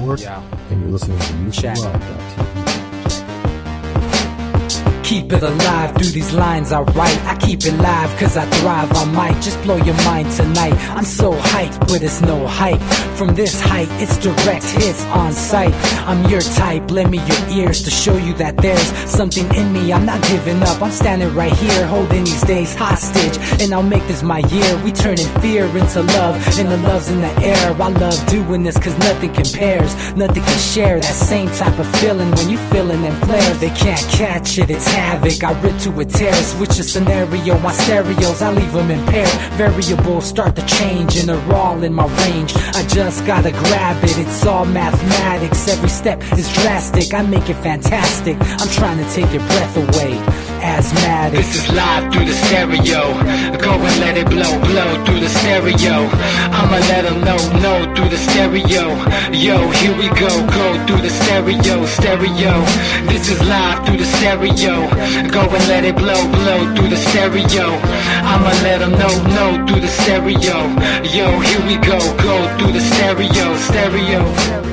Network, and you're listening to UCY.TV. Keep it alive through these lines I write. I keep it live cause I thrive. I might just blow your mind tonight. I'm so hyped, but it's no hype. From this height, it's direct hits on sight. I'm your type, lend me your ears to show you that there's something in me. I'm not giving up, I'm standing right here, holding these days hostage. And I'll make this my year. We turning fear into love, and the love's in the air. I love doing this cause nothing compares. Nothing can share that same type of feeling when you feeling them flares. They can't catch it, it's havoc. I rip to a tear, switch a scenario. My stereos, I leave them impaired. Variables start to change and they're all in my range. I just gotta grab it, it's all mathematics. Every step is drastic, I make it fantastic. I'm trying to take your breath away. Asthmatic. This is live through the stereo. Go and let it blow, blow through the stereo. I'ma let them know through the stereo. Yo, here we go through the stereo, stereo. This is live through the stereo. Go and let it blow, blow through the stereo. I'ma let them know through the stereo. Yo, here we go through the stereo, stereo.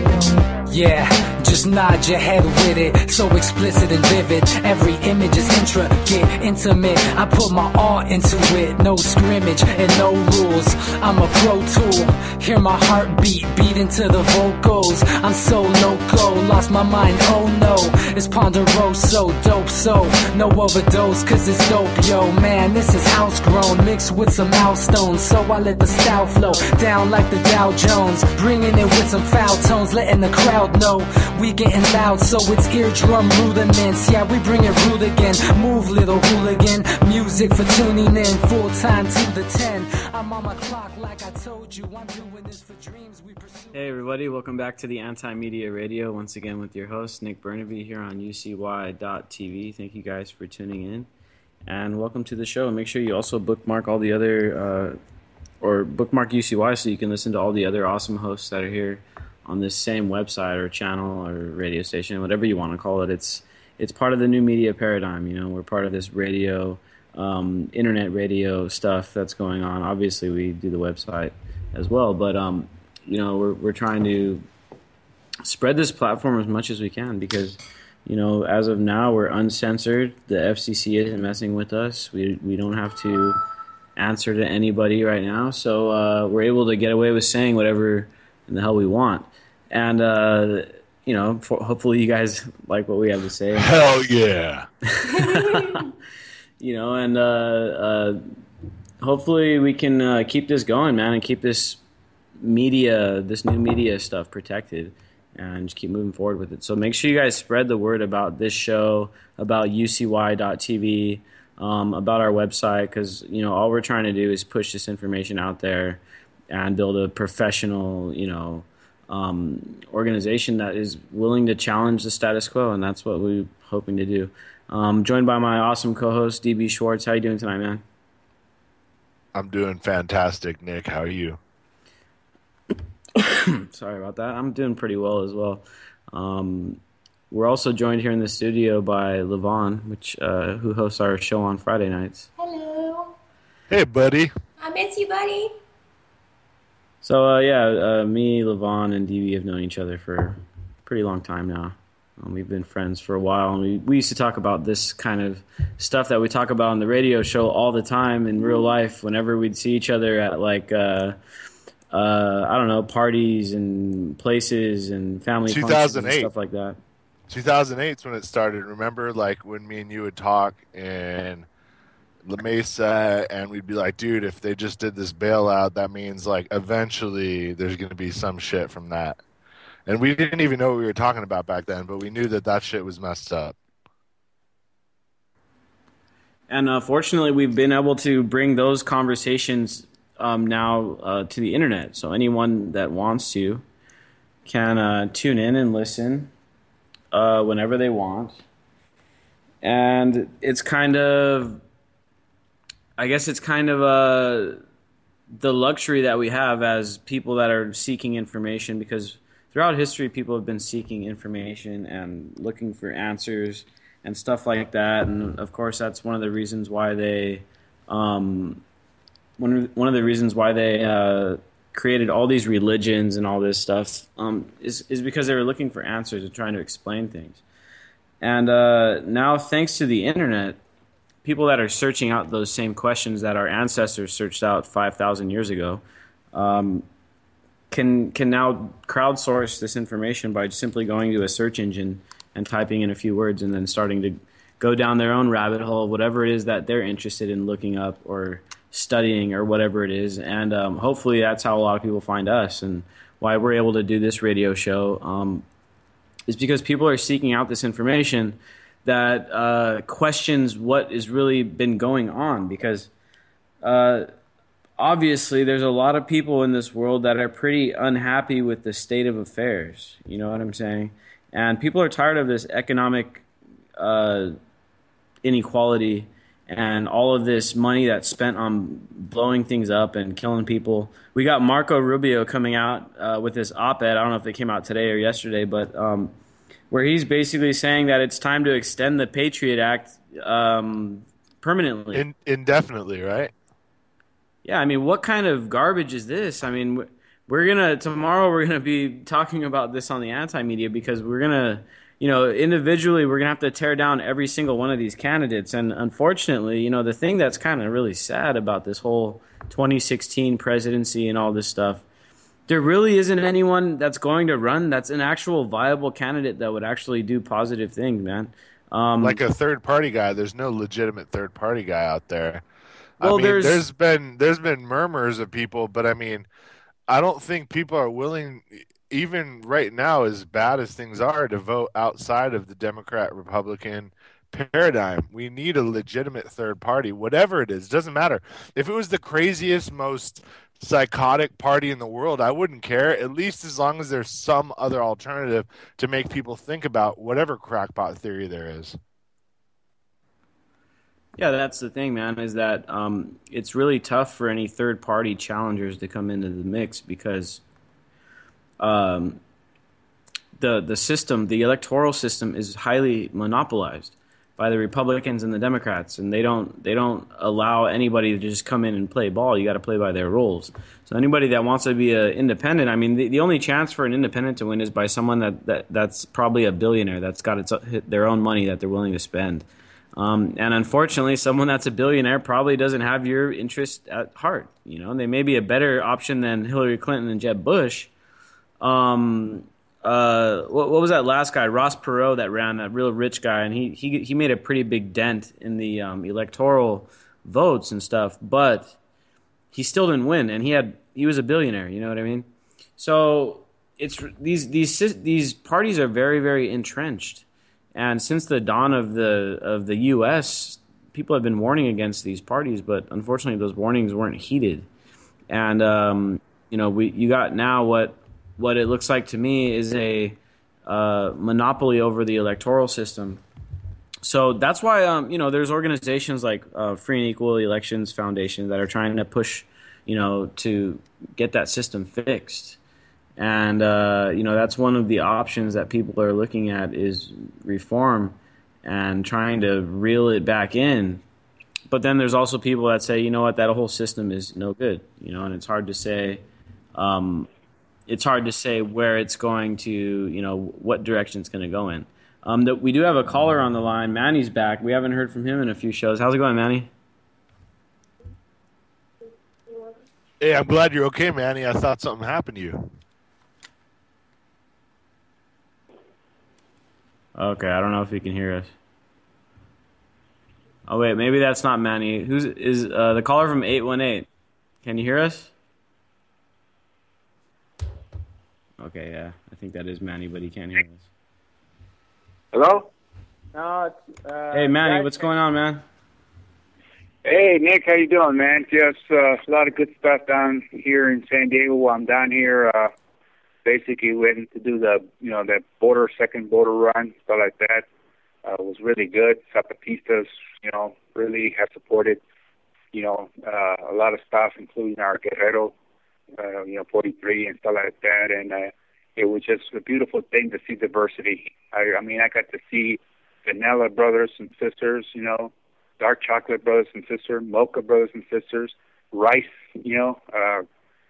Yeah, just nod your head with it. So explicit and vivid. Every image is intricate, intimate. I put my all into it. No scrimmage and no rules. I'm a pro tool. Hear my heartbeat beat into the vocals. I'm so loco, lost my mind, oh no. It's ponderoso, dope, so no overdose cause it's dope, yo. Man, this is house grown, mixed with some milestones. So I let the style flow down like the Dow Jones. Bringing it with some foul tones, letting the crowd know we getting loud, so it's eardrum rudiments. Yeah, we bring it rude again. Move, little hooligan. Music for tuning in. Full time to the 10. I'm on my clock like I told you. I'm doing this for dreams we pursue. Hey everybody, welcome back to the Anti-Media Radio. Once again with your host, Nick Burnaby here on UCY.TV. Thank you guys for tuning in. And welcome to the show. Make sure you also bookmark all the other, or bookmark UCY so you can listen to all the other awesome hosts that are here on this same website or channel or radio station, whatever you want to call it. It's part of the new media paradigm. You know, we're part of this radio, internet radio stuff that's going on. Obviously, we do the website as well, but you know, we're trying to spread this platform as much as we can because, you know, as of now, we're uncensored. The FCC isn't messing with us. We don't have to answer to anybody right now, so we're able to get away with saying whatever in the hell we want. And, you know, hopefully you guys like what we have to say. Hell yeah. You know, and hopefully we can keep this going, man, and keep this new media stuff protected and just keep moving forward with it. So make sure you guys spread the word about this show, about UCY.TV, about our website, because, you know, all we're trying to do is push this information out there and build a professional, you know, organization that is willing to challenge the status quo, and that's what we're hoping to do. Joined by my awesome co-host, DB Schwartz. How you doing tonight, man? I'm doing fantastic, Nick. How are you? Sorry about that. I'm doing pretty well as well. We're also joined here in the studio by Levon, who hosts our show on Friday nights. Hello. Hey, buddy. I miss you, buddy. So, me, Levon, and DB have known each other for a pretty long time now. We've been friends for a while, and we used to talk about this kind of stuff that we talk about on the radio show all the time in real life whenever we'd see each other at, like, I don't know, parties and places and family functions and stuff like that. 2008 is when it started. Remember, like, when me and you would talk in La Mesa, and we'd be like, dude, if they just did this bailout, that means, like, eventually there's going to be some shit from that. And we didn't even know what we were talking about back then, but we knew that shit was messed up. And fortunately, we've been able to bring those conversations now to the internet. So anyone that wants to can tune in and listen whenever they want. And it's kind of, I guess it's kind of the luxury that we have as people that are seeking information, because throughout history, people have been seeking information and looking for answers and stuff like that. And of course, that's one of the reasons why they, created all these religions and all this stuff is because they were looking for answers and trying to explain things. And now, thanks to the internet, people that are searching out those same questions that our ancestors searched out 5,000 years ago can now crowdsource this information by simply going to a search engine and typing in a few words and then starting to go down their own rabbit hole, whatever it is that they're interested in looking up or studying or whatever it is. And hopefully that's how a lot of people find us, and why we're able to do this radio show is because people are seeking out this information that questions what has really been going on. Because obviously there's a lot of people in this world that are pretty unhappy with the state of affairs. You know what I'm saying? And people are tired of this economic inequality and all of this money that's spent on blowing things up and killing people. We got Marco Rubio coming out with this op-ed. I don't know if they came out today or yesterday, but where he's basically saying that it's time to extend the Patriot Act permanently. Indefinitely, right? Yeah, I mean, what kind of garbage is this? I mean, tomorrow we're gonna be talking about this on the anti-media, because we're gonna, individually we're gonna have to tear down every single one of these candidates. And unfortunately, the thing that's kind of really sad about this whole 2016 presidency and all this stuff, there really isn't anyone that's going to run that's an actual viable candidate that would actually do positive things, man. Like a third-party guy. There's no legitimate third-party guy out there. Well, I mean, there's been murmurs of people, but I mean, I don't think people are willing, even right now, as bad as things are, to vote outside of the Democrat-Republican paradigm. We need a legitimate third party, whatever it is. Doesn't matter. If it was the craziest, most psychotic party in the world, I wouldn't care, at least as long as there's some other alternative to make people think about whatever crackpot theory there is. Yeah, that's the thing, man, is that it's really tough for any third-party challengers to come into the mix, because the system, the electoral system, is highly monopolized by the Republicans and the Democrats, and they don't allow anybody to just come in and play ball. You got to play by their rules. So anybody that wants to be an independent, I mean, the only chance for an independent to win is by someone that's probably a billionaire that's got their own money that they're willing to spend. And unfortunately, someone that's a billionaire probably doesn't have your interest at heart. They may be a better option than Hillary Clinton and Jeb Bush. What was that last guy, Ross Perot, that ran, that real rich guy, and he made a pretty big dent in the electoral votes and stuff, but he still didn't win, and he was a billionaire. You know what I mean? So it's these parties are very, very entrenched. And since the dawn of the U.S., people have been warning against these parties, but unfortunately, those warnings weren't heeded. And you got now what it looks like to me is a monopoly over the electoral system. So that's why there's organizations like Free and Equal Elections Foundation that are trying to push to get that system fixed. And, that's one of the options that people are looking at, is reform and trying to reel it back in. But then there's also people that say, you know what, that whole system is no good, and it's hard to say where it's going to, what direction it's going to go in. We do have a caller on the line. Manny's back. We haven't heard from him in a few shows. How's it going, Manny? Hey, I'm glad you're okay, Manny. I thought something happened to you. Okay, I don't know if he can hear us. Oh wait, maybe that's not Manny. Who's the caller from 818? Can you hear us? Okay, yeah, I think that is Manny, but he can't hear us. Hello? No, hey Manny, what's going on, man? Hey Nick, how you doing, man? Just a lot of good stuff down here in San Diego. I'm down here. Basically went to do the second border run, stuff like that. It was really good. Zapatistas, really have supported, a lot of stuff, including our Guerrero, 43 and stuff like that. And it was just a beautiful thing to see diversity. I mean, I got to see vanilla brothers and sisters, dark chocolate brothers and sisters, mocha brothers and sisters, rice,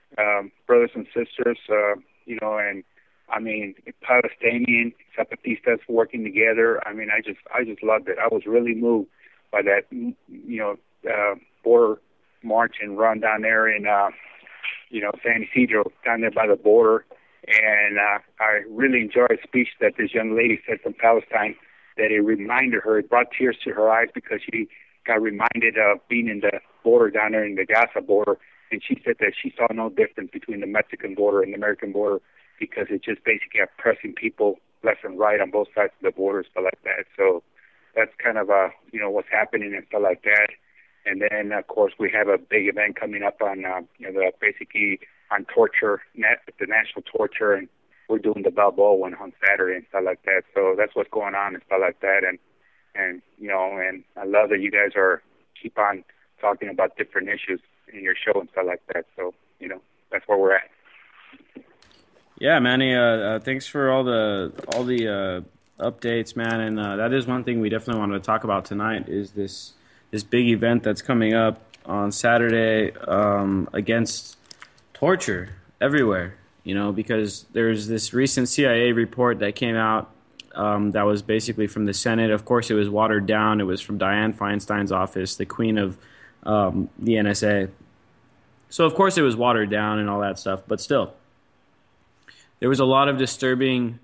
brothers and sisters, and I mean, Palestinian, Zapatistas working together. I mean, I just loved it. I was really moved by that, border march and run down there in, San Isidro, down there by the border. And I really enjoyed a speech that this young lady said from Palestine, that it reminded her, it brought tears to her eyes because she got reminded of being in the border down there in the Gaza border. And she said that she saw no difference between the Mexican border and the American border because it just basically oppressing people left and right on both sides of the border, stuff like that. So that's kind of, what's happening and stuff like that. And then, of course, we have a big event coming up on, basically on torture, the national torture, and we're doing the Balboa one on Saturday and stuff like that. So that's what's going on and stuff like that. And I love that you guys keep on talking about different issues in your show and stuff like that. So, that's where we're at. Yeah, Manny. Thanks for all the updates, man. And that is one thing we definitely wanted to talk about tonight is this big event that's coming up on Saturday against torture everywhere. Because there's this recent CIA report that came out that was basically from the Senate. Of course, it was watered down. It was from Dianne Feinstein's office, the queen of the NSA. So, of course, it was watered down and all that stuff. But still, there was a lot of disturbing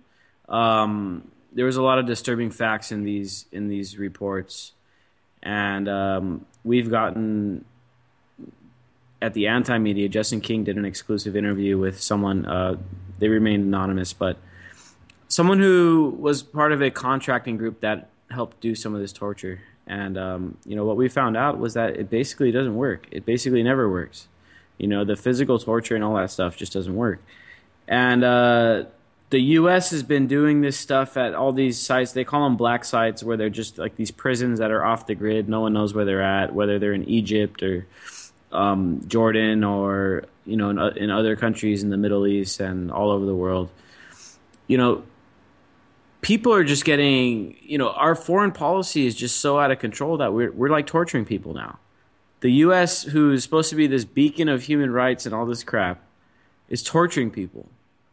facts in these reports, and we've gotten at the Anti-Media. Justin King did an exclusive interview with someone. They remained anonymous, but someone who was part of a contracting group that helped do some of this torture. And what we found out was that it basically doesn't work. It basically never works. The physical torture and all that stuff just doesn't work. And the U.S. has been doing this stuff at all these sites. They call them black sites, where they're just like these prisons that are off the grid. No one knows where they're at, whether they're in Egypt or Jordan or in other countries in the Middle East and all over the world. People are just getting. Our foreign policy is just so out of control that we're like torturing people now. The U.S., who's supposed to be this beacon of human rights and all this crap, is torturing people.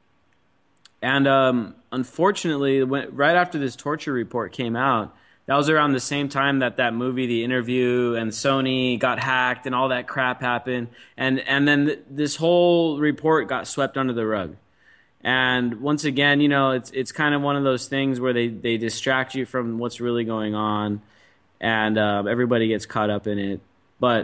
And unfortunately, right after this torture report came out, that was around the same time that movie, The Interview, and Sony got hacked and all that crap happened. And then this whole report got swept under the rug. And once again, it's kind of one of those things where they distract you from what's really going on, and everybody gets caught up in it. But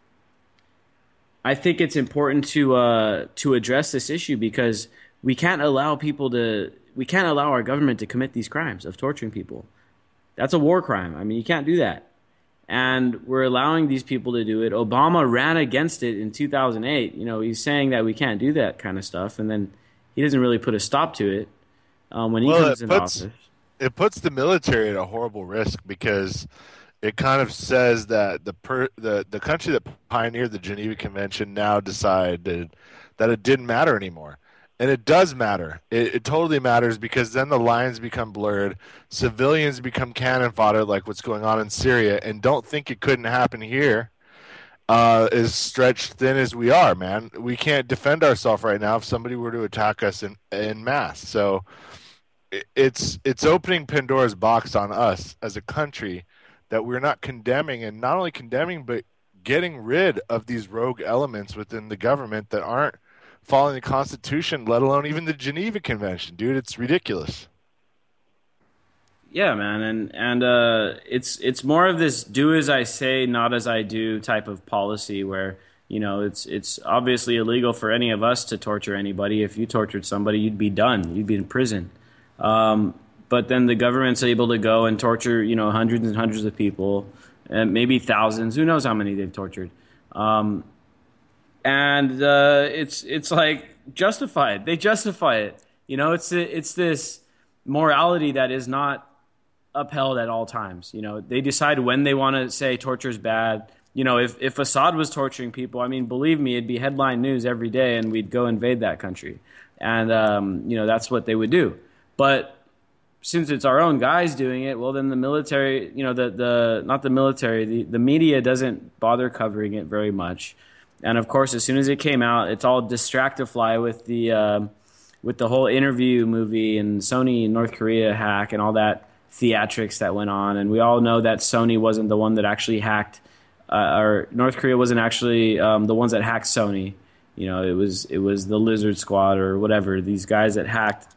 I think it's important to address this issue because we can't allow our government to commit these crimes of torturing people. That's a war crime. I mean, you can't do that. And we're allowing these people to do it. Obama ran against it in 2008. He's saying that we can't do that kind of stuff, and then he doesn't really put a stop to it when he comes into office. It puts the military at a horrible risk because it kind of says that the country that pioneered the Geneva Convention now decided that it didn't matter anymore. And it does matter. It totally matters because then the lines become blurred. Civilians become cannon fodder like what's going on in Syria, and don't think it couldn't happen here. As stretched thin as we are, man. We can't defend ourselves right now if somebody were to attack us in mass. So it's opening Pandora's box on us as a country that we're not condemning, and not only condemning, but getting rid of these rogue elements within the government that aren't following the Constitution, let alone even the Geneva Convention. Dude, it's ridiculous. Yeah, man, and it's more of this do as I say, not as I do type of policy where, it's obviously illegal for any of us to torture anybody. If you tortured somebody, you'd be done. You'd be in prison. But then the government's able to go and torture, hundreds and hundreds of people, and maybe thousands. Who knows how many they've tortured? And it's like justified. They justify it. It's this morality that is not upheld at all times. They decide when they want to say torture is bad. If Assad was torturing people, I mean, believe me, it'd be headline news every day, and we'd go invade that country. And that's what they would do. But since it's our own guys doing it, well, then the military, not the military, the media doesn't bother covering it very much. And of course, as soon as it came out, it's all Distractify with the whole interview movie and Sony North Korea hack and all that theatrics that went on. And we all know that Sony wasn't the one that actually hacked, or North Korea wasn't actually the ones that hacked Sony. You know, it was the Lizard Squad or whatever. These guys that hacked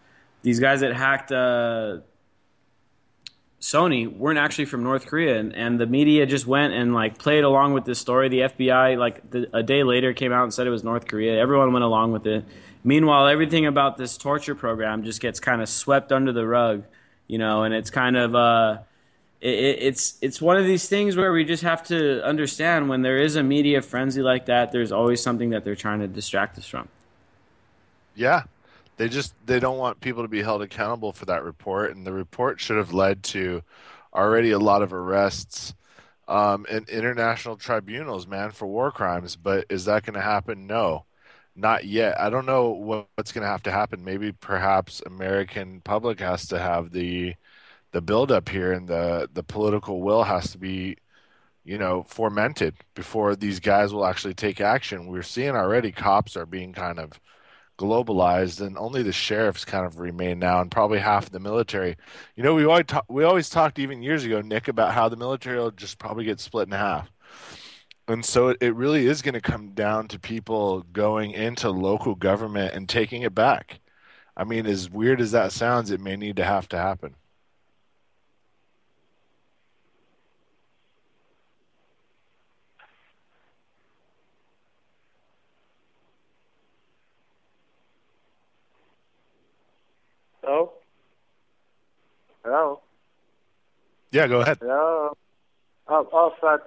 Sony weren't actually from North Korea, and the media just went and like played along with this story. The FBI a day later came out and said it was North Korea. Everyone went along with it. Meanwhile, everything about this torture program just gets kind of swept under the rug, you know, and it's kind of it's one of these things where we just have to understand when there is a media frenzy like that, there's always something that they're trying to distract us from. Yeah. They don't want people to be held accountable for that report, and the report should have led to already a lot of arrests in international tribunals, man, for war crimes. But is that going to happen? No, not yet. I don't know what's going to have to happen. Maybe perhaps American public has to have the buildup here, and the political will has to be, you know, fomented before these guys will actually take action. We're seeing already cops are being kind of globalized, and only the sheriffs kind of remain now, and probably half of the military. You know, we always talked even years ago, Nick, about how the military will just probably get split in half. And so it really is going to come down to people going into local government and taking it back. I mean, as weird as that sounds, it may need to happen. Hello? Yeah, go ahead. Hello? Sorry,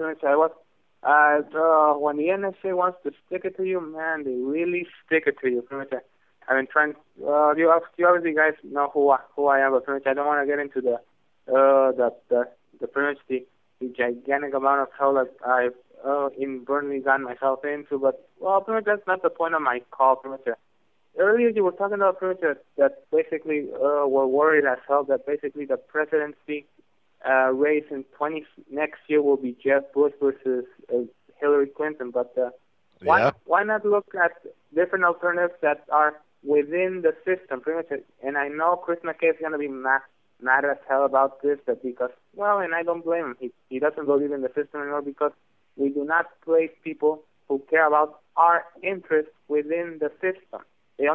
when the NSA wants to stick it to you, man, they really stick it to you. I've been trying. You obviously guys know who I am, but I don't want to get into the pretty much the gigantic amount of hell that I've inadvertently gotten myself into. But pretty much that's not the point of my call. Pretty much. Earlier you were talking about pretty much that basically we're worried as hell that basically the presidency race in next year will be Jeb Bush versus Hillary Clinton. But why not look at different alternatives that are within the system? Pretty much, and I know Chris McKay is going to be mad as hell about this, because and I don't blame him. He doesn't believe in the system anymore, because we do not place people who care about our interests within the system.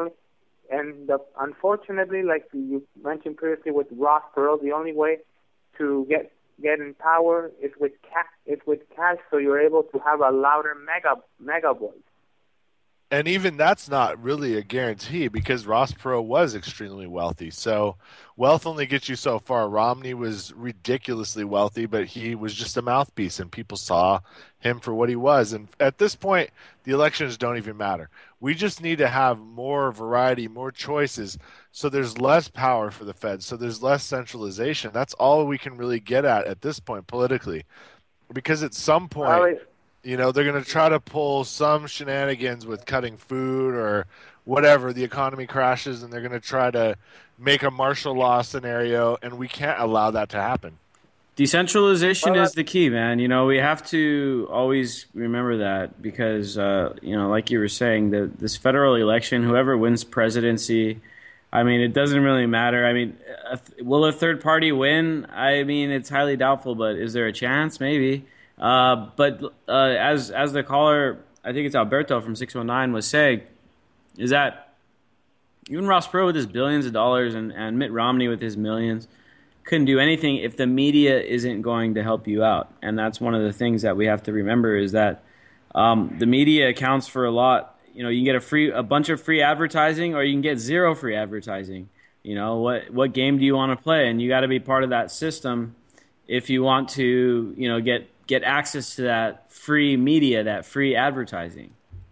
Unfortunately, like you mentioned previously with Ross Perot, the only way to get in power is with cash, so you're able to have a louder mega voice. And even that's not really a guarantee, because Ross Perot was extremely wealthy. So wealth only gets you so far. Romney was ridiculously wealthy, but he was just a mouthpiece, and people saw him for what he was. And at this point, the elections don't even matter. We just need to have more variety, more choices, so there's less power for the feds, so there's less centralization. That's all we can really get at this point politically. Because at some point, you know, they're going to try to pull some shenanigans with cutting food or whatever. The economy crashes, and they're going to try to make a martial law scenario, and we can't allow that to happen. Decentralization is the key, man. You know, we have to always remember that, because, you know, like you were saying, this federal election, whoever wins presidency, I mean, it doesn't really matter. I mean, will a third party win? I mean, it's highly doubtful, but is there a chance? Maybe. But as the caller, I think it's Alberto from 619, was saying, is that even Ross Perot with his billions of dollars and Mitt Romney with his millions couldn't do anything if the media isn't going to help you out. And that's one of the things that we have to remember, is that the media accounts for a lot. You know, you can get a bunch of free advertising, or you can get zero free advertising. You know, what game do you want to play? And you got to be part of that system if you want to, you know, get access to that free media, that free advertising.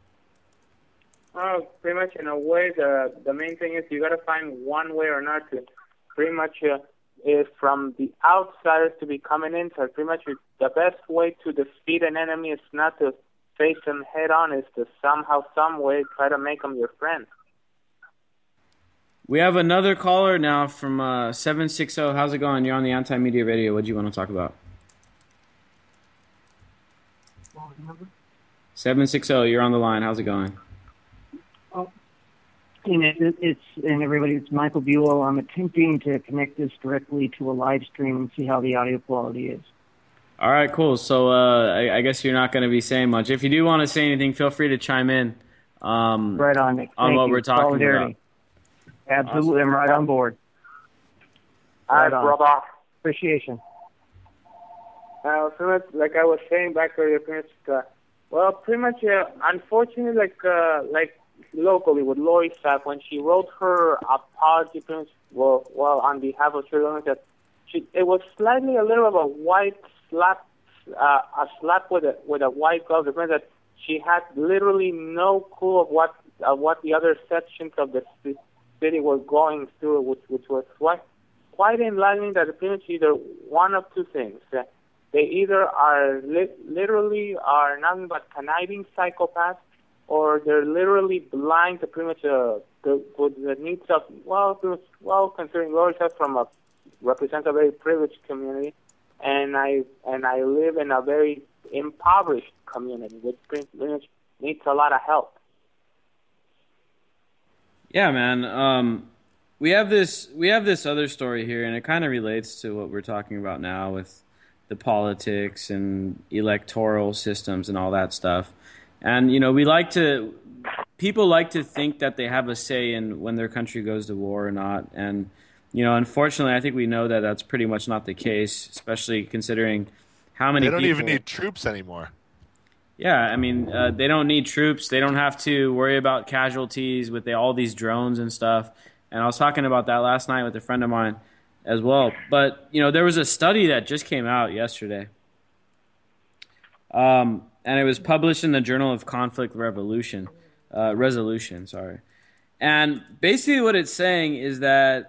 Pretty much in a way, the main thing is you got to find one way or another to pretty much is from the outsiders to be coming in. So pretty much the best way to defeat an enemy is not to face them head on, is to somehow, some way try to make them your friend. We have another caller now from 760. How's it going? You're on the Anti-Media Radio. What do you want to talk about? 760, you're on the line. How's it going? And everybody, it's Michael Buell. I'm attempting to connect this directly to a live stream and see how the audio quality is. All right, cool. So I guess you're not going to be saying much. If you do want to say anything, feel free to chime in. Right on, Nick. On what you. we're talking Solidarity. about. Absolutely, I'm right on board. Hi, brother. Appreciation. Pretty much, like I was saying back earlier, pretty much, unfortunately, like locally with Lori Sack, when she wrote her apology, pretty much, on behalf of children, that it was slightly a little of a white slap, a slap with a white glove. The fact that she had literally no clue of what the other sections of the city were going through, which was quite enlightening. That pretty much either one of two things. They either are literally are nothing but conniving psychopaths, or they're literally blind to pretty much the needs of considering Lori Sack represents a very privileged community, and I live in a very impoverished community, which pretty much needs a lot of help. Yeah, man. We have this other story here, and it kind of relates to what we're talking about now with the politics and electoral systems and all that stuff. And people like to think that they have a say in when their country goes to war or not. And unfortunately, I think we know that that's pretty much not the case, especially considering how many people... They don't even need troops anymore. Yeah, I mean, they don't need troops. They don't have to worry about casualties with all these drones and stuff. And I was talking about that last night with a friend of mine as well. But, there was a study that just came out yesterday. And it was published in the Journal of Conflict Resolution. And basically what it's saying is that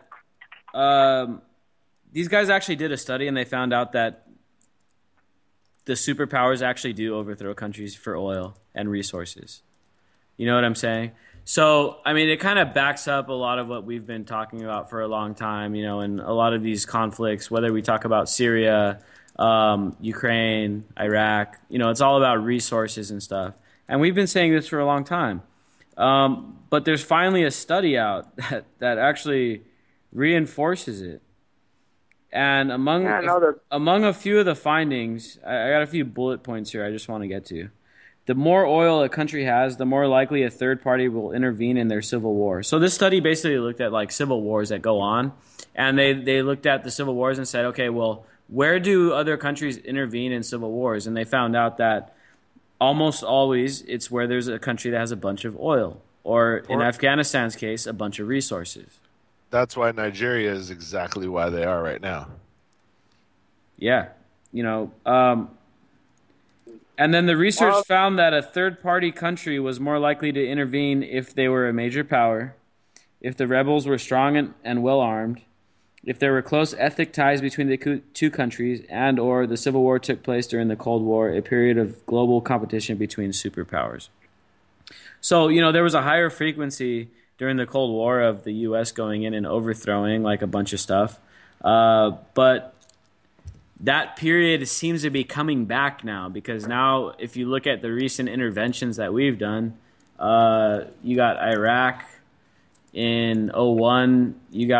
these guys actually did a study, and they found out that the superpowers actually do overthrow countries for oil and resources. You know what I'm saying? So, I mean, it kind of backs up a lot of what we've been talking about for a long time, and a lot of these conflicts, whether we talk about Syria, Ukraine, Iraq, it's all about resources and stuff. And we've been saying this for a long time. But there's finally a study out that actually reinforces it. And among a few of the findings, I got a few bullet points here I just want to get to. The more oil a country has, the more likely a third party will intervene in their civil war. So this study basically looked at like civil wars that go on, and they looked at the civil wars and said, okay, well, where do other countries intervene in civil wars? And they found out that almost always it's where there's a country that has a bunch of oil, or in Afghanistan's case, a bunch of resources. That's why Nigeria is exactly why they are right now. Yeah. And then the research found that a third-party country was more likely to intervene if they were a major power, if the rebels were strong and well-armed, if there were close ethnic ties between the two countries, and or the Civil War took place during the Cold War, a period of global competition between superpowers. So, there was a higher frequency during the Cold War of the U.S. going in and overthrowing like a bunch of stuff. But that period seems to be coming back now, because now if you look at the recent interventions that we've done, you got Iraq in 2001,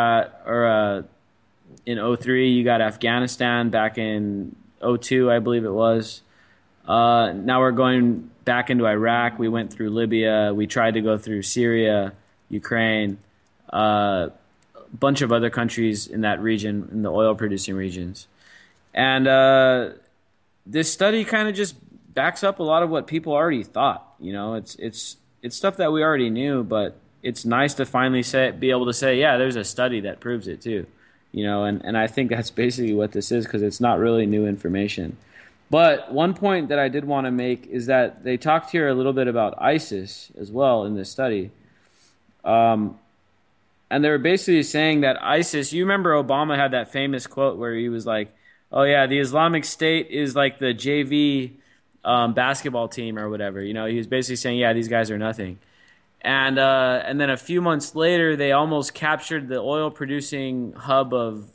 in 2003, you got Afghanistan back in 2002, I believe it was. Now we're going back into Iraq. We went through Libya. We tried to go through Syria, Ukraine, a bunch of other countries in that region, in the oil-producing regions. And this study kind of just backs up a lot of what people already thought. It's stuff that we already knew, but it's nice to finally be able to say, yeah, there's a study that proves it too. And I think that's basically what this is, because it's not really new information. But one point that I did want to make is that they talked here a little bit about ISIS as well in this study. And they were basically saying that ISIS, you remember Obama had that famous quote where he was like, oh yeah, the Islamic State is like the JV basketball team or whatever. He was basically saying, yeah, these guys are nothing. And then a few months later, they almost captured the oil-producing hub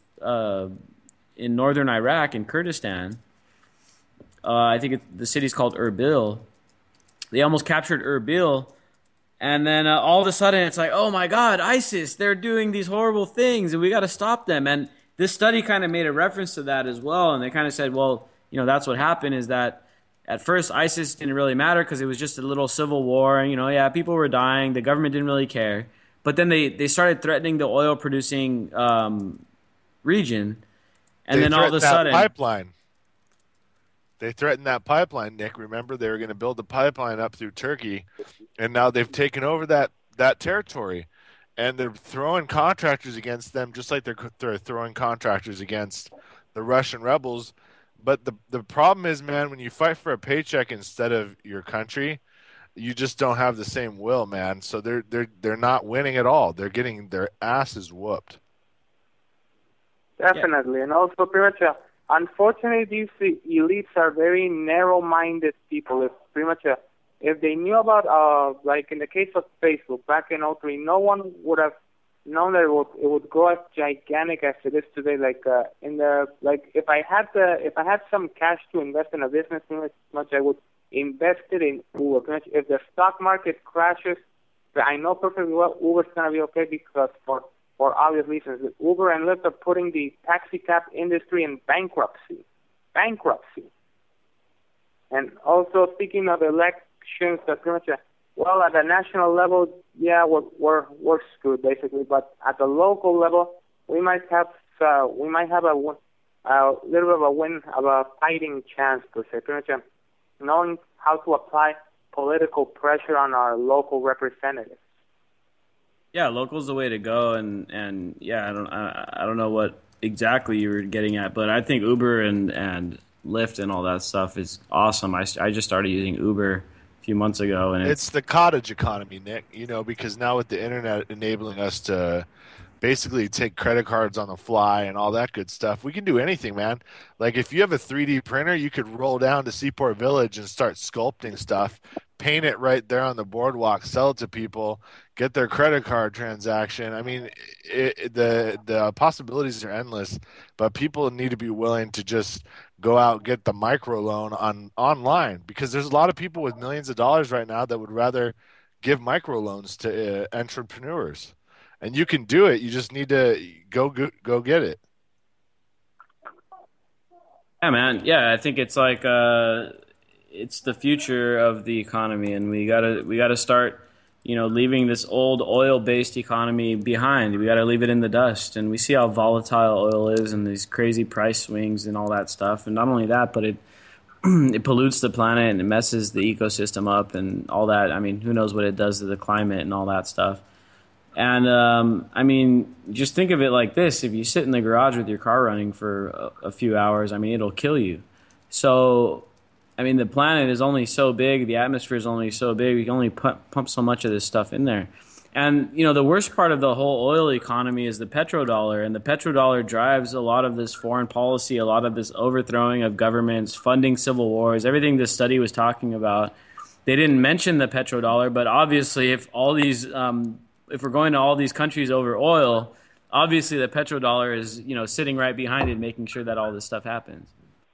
in northern Iraq, in Kurdistan. I think the city's called Erbil. they almost captured Erbil. And then all of a sudden, it's like, oh my God, ISIS, they're doing these horrible things, and we got to stop them. And this study kind of made a reference to that as well. And they kind of said, well, that's what happened is that at first ISIS didn't really matter because it was just a little civil war. And, people were dying. The government didn't really care. But then they started threatening the oil-producing region. And then all of a sudden... pipeline. They threatened that pipeline, Nick. Remember, they were going to build a pipeline up through Turkey, and now they've taken over that territory, and they're throwing contractors against them, just like they're throwing contractors against the Russian rebels. But the problem is, man, when you fight for a paycheck instead of your country, you just don't have the same will, man. So they're not winning at all. They're getting their asses whooped. Definitely, and also pretty much. Unfortunately, these elites are very narrow-minded people. If they knew about, like in the case of Facebook back in '03, no one would have known that it would grow as gigantic as it is today. If I had some cash to invest in a business, pretty much I would invest it in Uber. Pretty much if the stock market crashes, I know perfectly well Uber's gonna be okay because for obvious reasons. Uber and Lyft are putting the taxi cab industry in bankruptcy. And also, speaking of elections, at the national level, yeah, we're screwed basically. But at the local level, we might have a little bit of a win, of a fighting chance per se. Pretty much, knowing how to apply political pressure on our local representatives. Yeah, local's the way to go, and yeah, I don't know what exactly you were getting at, but I think Uber and Lyft and all that stuff is awesome. I just started using Uber a few months ago, and it's the cottage economy, Nick. Because now with the internet enabling us to basically take credit cards on the fly and all that good stuff, we can do anything, man. Like if you have a 3D printer, you could roll down to Seaport Village and start sculpting stuff, paint it right there on the boardwalk, sell it to people, get their credit card transaction. I mean, the possibilities are endless, but people need to be willing to just go out and get the microloan online, because there's a lot of people with millions of dollars right now that would rather give microloans to entrepreneurs. And you can do it. You just need to go get it. Yeah, man. Yeah, I think it's like it's the future of the economy, and we gotta start, leaving this old oil-based economy behind. We gotta leave it in the dust. And we see how volatile oil is, and these crazy price swings and all that stuff. And not only that, but it pollutes the planet and it messes the ecosystem up and all that. I mean, who knows what it does to the climate and all that stuff. And, just think of it like this. If you sit in the garage with your car running for a few hours, it'll kill you. So, the planet is only so big. The atmosphere is only so big. We can only pump so much of this stuff in there. And, the worst part of the whole oil economy is the petrodollar. And the petrodollar drives a lot of this foreign policy, a lot of this overthrowing of governments, funding civil wars, everything this study was talking about. They didn't mention the petrodollar, but obviously if all these... if we're going to all these countries over oil, obviously the petrodollar is, sitting right behind it, making sure that all this stuff happens.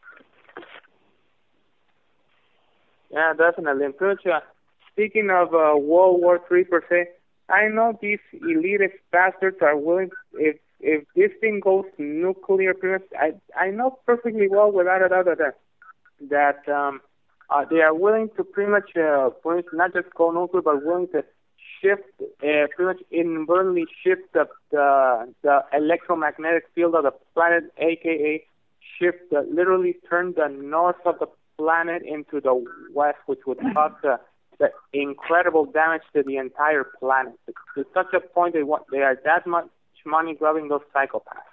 Yeah, definitely. And speaking of World War III per se, I know these elitist bastards are willing, if this thing goes nuclear, I know perfectly well without a doubt that they are willing to pretty much not just go nuclear, but willing to shift, pretty much inadvertently shift the electromagnetic field of the planet, aka literally turn the north of the planet into the west, which would cause the incredible damage to the entire planet. To such a point they are that much money grubbing those psychopaths.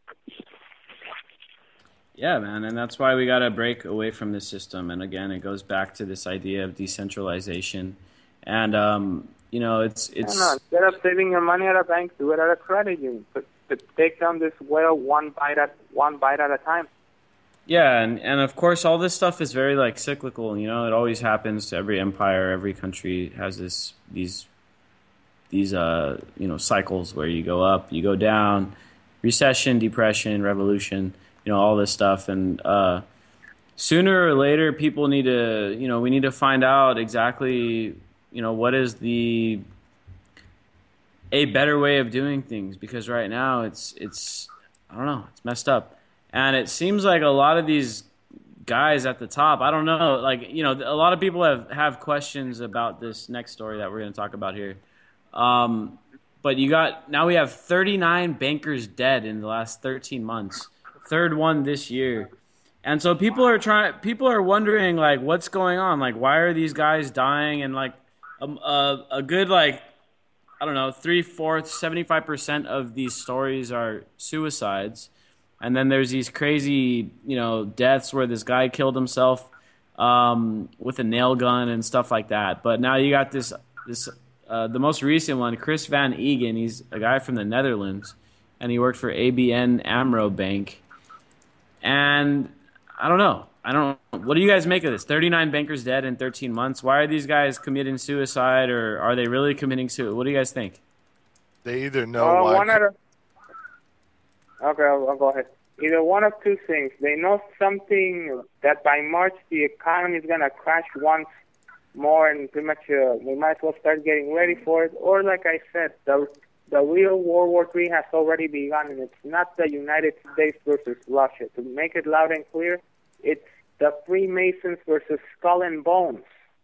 Yeah, man, and that's why we got to break away from this system. And again, it goes back to this idea of decentralization. And it's instead of saving your money at a bank, do it at a credit union to take down this whale one bite at a time. Yeah, and of course all this stuff is very cyclical. It always happens to every empire. Every country has these cycles where you go up, you go down, recession, depression, revolution. All this stuff. And sooner or later, people need to, we need to find out exactly, what is a better way of doing things, because right now it's I don't know, it's messed up. And it seems like a lot of these guys at the top, I don't know, like, a lot of people have questions about this next story that we're going to talk about here. But now we have 39 bankers dead in the last 13 months. Third one this year. And so people are wondering, like, what's going on? Like, why are these guys dying? And like a good, like, I don't know, 3/4, 75% of these stories are suicides. And then there's these crazy, deaths where this guy killed himself with a nail gun and stuff like that. But now you got this the most recent one, Chris Van Egan. He's a guy from the Netherlands, and he worked for ABN AMRO Bank. And I don't know. What do you guys make of this? 39 bankers dead in 13 months. Why are these guys committing suicide, or are they really committing suicide? What do you guys think? They either know why. Okay, I'll go ahead. Either one of two things. They know something that by March the economy is going to crash once more, and pretty much we might as well start getting ready for it. Or, like I said, the real World War III has already begun, and it's not the United States versus Russia. To make it loud and clear, it's the Freemasons versus Skull and Bones.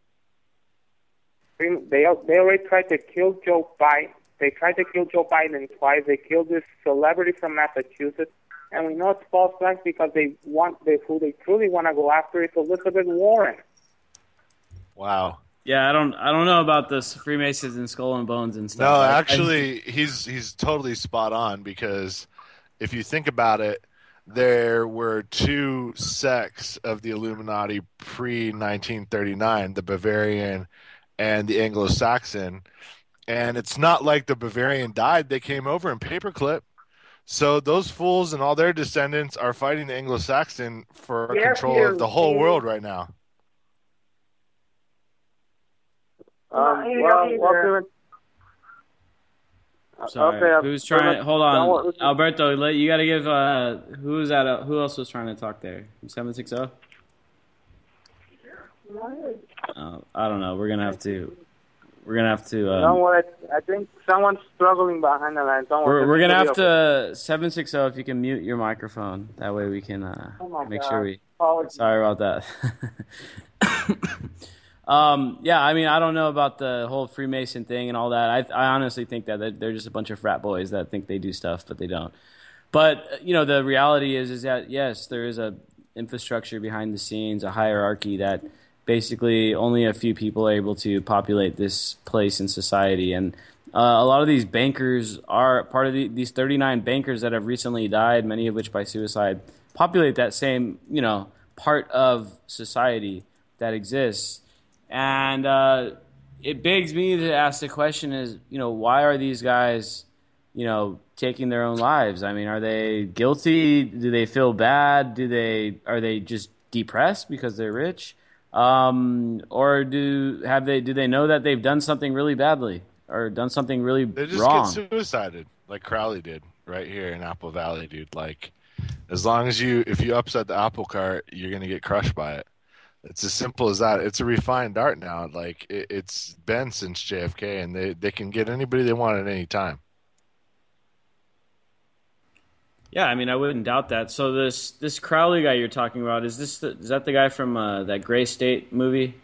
They already tried to kill Joe Biden. They tried to kill Joe Biden twice. They killed this celebrity from Massachusetts, and we know it's false flags because who they truly want to go after is Elizabeth Warren. Wow. Yeah, I don't know about this Freemasons and Skull and Bones and stuff. No, actually, he's totally spot on, because if you think about it, there were two sects of the Illuminati pre-1939, the Bavarian and the Anglo-Saxon. And it's not like the Bavarian died. They came over in paperclip. So those fools and all their descendants are fighting the Anglo-Saxon for control of the whole world right now. Sorry, okay, who's trying? Hold on, Alberto. You got to give. Who's that? Who else was trying to talk there? 760. I don't know. We're gonna have to. Don't worry. I think someone's struggling behind the line. Don't worry. We're gonna have to 760. If you can mute your microphone, that way we can make sure we. Sorry about that. Yeah, I mean, I don't know about the whole Freemason thing and all that. I honestly think that they're just a bunch of frat boys that think they do stuff, but they don't. But the reality is that yes, there is a infrastructure behind the scenes, a hierarchy that basically only a few people are able to populate this place in society. And a lot of these bankers are part of these 39 bankers that have recently died, many of which by suicide, populate that same, part of society that exists. And it begs me to ask the question is, why are these guys, taking their own lives? I mean, are they guilty? Do they feel bad? Are they just depressed because they're rich? Or do they know that they've done something really badly or done something really wrong? They just get suicided, like Crowley did right here in Apple Valley, dude. Like, as long as if you upset the apple cart, you're gonna get crushed by it. It's as simple as that. It's a refined art now. Like it's been since JFK, and they can get anybody they want at any time. Yeah, I mean, I wouldn't doubt that. So this Crowley guy you're talking about, is that the guy from that Gray State movie?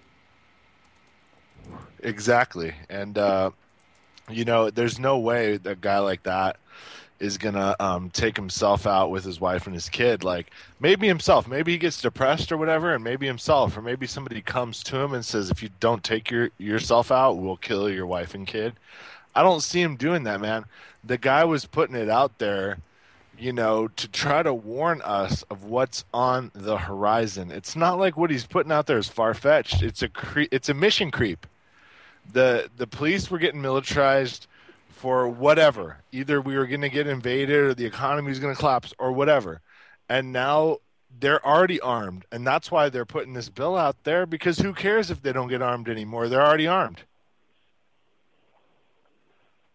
Exactly. And there's no way a guy like that is gonna take himself out with his wife and his kid. Like maybe himself, maybe he gets depressed or whatever, and maybe himself, or maybe somebody comes to him and says, if you don't take yourself out, we'll kill your wife and kid. I don't see him doing that, man. The guy was putting it out there, to try to warn us of what's on the horizon. It's not like what he's putting out there is far-fetched. It's a mission creep. The police were getting militarized for whatever. Either we were going to get invaded or the economy was going to collapse or whatever. And now they're already armed. And that's why they're putting this bill out there, because who cares if they don't get armed anymore? They're already armed.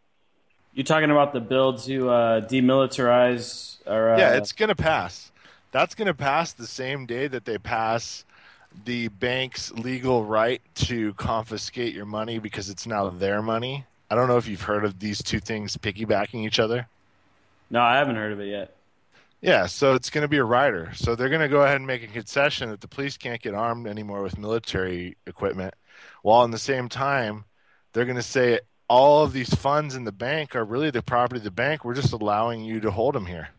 You're talking about the bill to demilitarize? Yeah, it's going to pass. That's going to pass the same day that they pass the bank's legal right to confiscate your money because it's now their money. I don't know if you've heard of these two things piggybacking each other. No, I haven't heard of it yet. Yeah, so it's going to be a rider. So they're going to go ahead and make a concession that the police can't get armed anymore with military equipment, while in the same time, they're going to say all of these funds in the bank are really the property of the bank. We're just allowing you to hold them here.